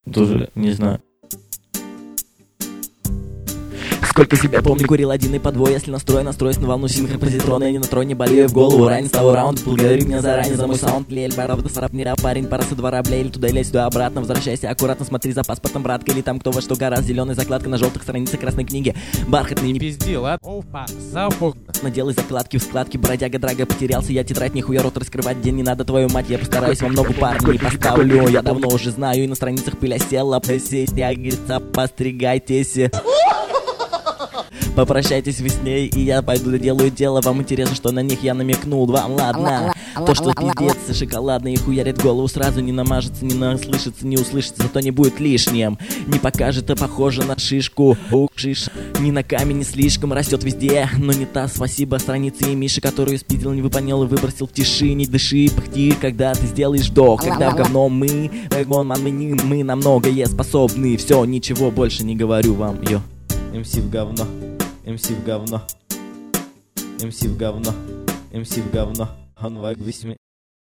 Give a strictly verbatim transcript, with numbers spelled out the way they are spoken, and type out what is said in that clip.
Тоже не знаю. Сколько себя помню, курил один и по двое. Если настрой, настроюсь на волну синхропозитрона. Я не на троне, болею в голову ранее с того раунда. Благодарю меня заранее за мой саунд. Лель, барабда, сарап, не рап, парень, пора со двора, бля. Или туда, или сюда, обратно. Возвращайся аккуратно, смотри за паспортом, братка. Или там кто во что гораздо. Зеленая закладка на желтых страницах красной книги. Бархатный, не пизди, ладно? Опа, запух. Наделай закладки в складке, бродяга, драга, потерялся. Я тетрадь, нихуя рот раскрывать, день не надо, твою мать. Я постараюсь вам много парней поставлю. Я давно уже знаю, и на страницах пыля села. Стягивается, постригайтесь. Попрощайтесь вы с ней, и я пойду доделаю дело. Вам интересно, что на них я намекнул? Вам ладно? То, что пиздец шоколадный и хуярит голову сразу, не намажется, не наслышится, не услышится, зато не будет лишним. Не покажет, а похоже на шишку. Шиш не на камень, не слишком растет везде, но не та, спасибо странице и Миши, которую спиздил, не выполнял и выбросил в тиши. Не дыши, пыхти, когда ты сделаешь вдох. Когда в говно мы, мы, мы, мы на многое способны. Все, ничего больше не говорю вам, йо. эм си в говно, эм си в говно, эм си в говно, эм си в говно. Он в весьме.